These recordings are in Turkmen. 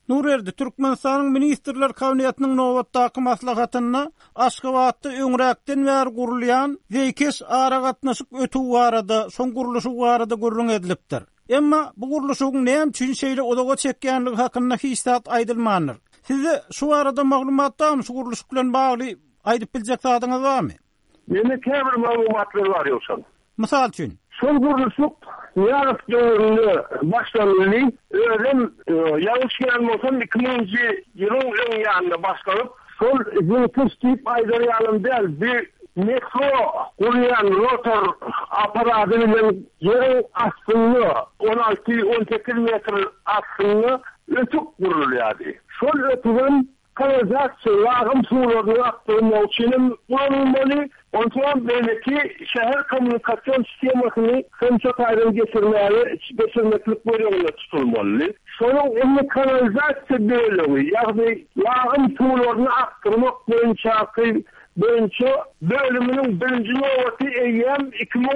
Nurerdi, Türkmenistanyň Ministrler Kabinetiniň nowatdaky maslahatyna Aşgabatda öňräkden bäri gurulýan Zeýkes ara gatnaşyk ötüw barada, şoň guruluşy barada görüň edilipdir. Emma bu guruluşyň näme üçin şeýle odaga çekýänligi hakynda hiçbir aýdylmandyr. Size şu arada maglumatda şu guruluş bilen bagly aýdyp biljek zadyňyz barmy? Mende käbir maglumatlar bar ýoksa. Mysal üçin şol guruluşyk ýaryk döwründe başlanýany, özüm ýalňyş gelmesem 2000-nji ýylyň ýanynda başlanyp, şol ýylyk aýdarýalym däl bir metro kuryan rotor aparaty bilen ýerin astyny 16-18 metr astyny ötüp gurulýardy. Şol ötüden kanalizasiya lağım sularını aktarma için kullanılmalı. Ondan belki şehir komünikasyon sistemasını hem çok ayrım geçirmeklik bölümüne tutulmalı. Sonun ünlü kanalizasiya bölümü, yani lağım sularını aktarmak boyunca bölümünün birinci novati eyyem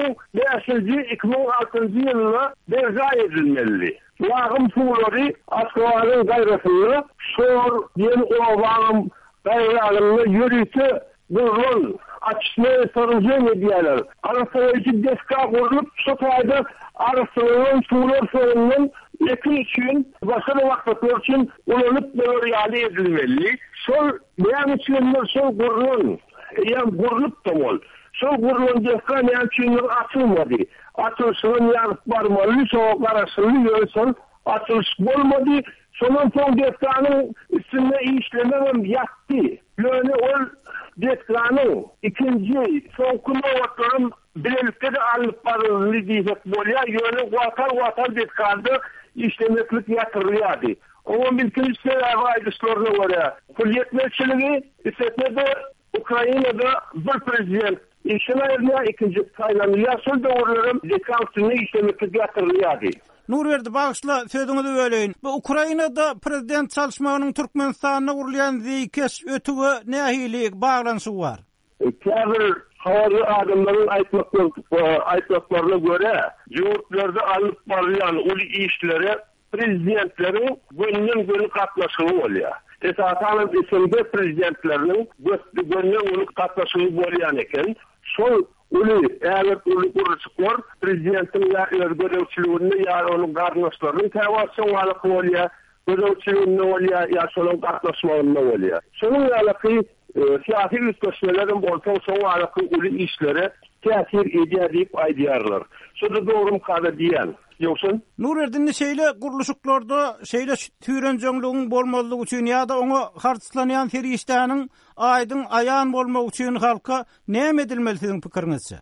2005-2006 yılına berza edilmeli. Lağım suları Aşgabat'ın gayrasını sor diyen oğlanın gayralığını yürütü gurulun açısını sarıcı diyorlar. Arasındaki deska kurulup sotayda arasının sular sorunun yakın için başarı vakitler için ulanıp iade edilmeli. Sol beyan içinler sol gurulun yani gurulup da ol. Sol gurulun deska beyan içinler açılmadı. Açılışının yanıp varmalı, soğuk arasını yönsün. Açılış olmadı. Sonun son deskanın üstünde işlemem yattı. Yani o deskanın ikinci son kunovatların birlikte de alıp varılını diyecek bolya. Yani vatar deskanda işlemeklik yatırıyordu. Ama bilkin şeyler aydışlarına göre kulliyetmeçiliği hissetmede Ukrayna'da bir prezident İşlemeye ikinci saylanıyor. Sol doğrularım dekansını işlemeklik yatırıyordu. Nurerdi, bağışla sözüňizi böleýin. Bu Ukrainada prezident çalışmagynyň Türkmenistanyna gurulýan Zeýkes ötüge nähili baglanyşy bar? Käbir hawary adamlaryň aýtmaklaryna göre, ýurtlarda alyp barýan uly işlere prezidentleriň gönnün gatnaşygy bolýar. Esasen isimde prezidentleriň gönnün gatnaşygy bolýan eken, şol uly guruluşlar prezidentin görevçiliğinde ya onun garnaşlarının tevasyonu alıkı olya, görevçiliğinde olya, ya sonun gatnaşmalarında olya. Sonun alıkı siyasi üstleşmelerin bolsa sonun alıkı uly işlere tesir edip aydiyarlar. Şurada doğrum kada diyen. Yoksun? Nurerdinni şeýle guruluşyklarda şeýle türenjeňligiň bolmalygy üçin ýa-da oňa harçlanýan feriştanyň aýdyň aýan bolmagy üçin halka näme edilmeli siziň pikiriňizçe?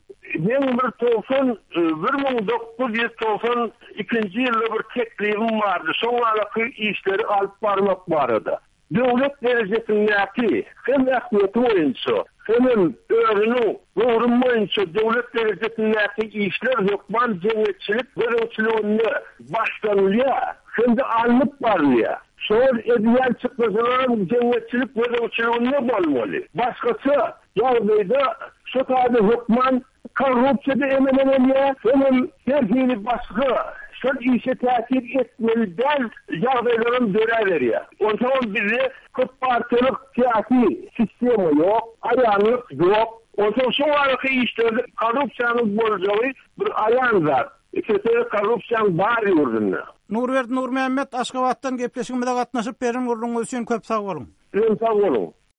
1992 ýylda bir teklifim bardy. Şoňa işleri alyp barmak barady. Döwlet derejesindäki hem ähmiýeti boýunça hem öwrüni gowrum boýunça döwlet derejesindäki işler hukman jemgyýetçilik görevçiliginde başlanýar, hem de alyp barýar. Şol edýän çykmasylaryň jemgyýetçilik görevçiliginde bolmaly. Başgasy ýagdaýda şu taýda hukman korrupsiýada emelenýär, hem terhili başga şol işe täsir etmelidir ýagdaýlaryň döräberýär. Ondan bizi köp partiýalyk siyasi sistema ýok, aýanlyk ýok. Ondan şu arky işlerde korrupsiýanyň boljagy bir aýan zat. Korrupsiýaň bar ýurdunda. Nurberdi Nurmehmet Aşgabatdan gepleşigimizde gatnaşyp berin guruluşyň üçin köp sag bolun. Sag bolun.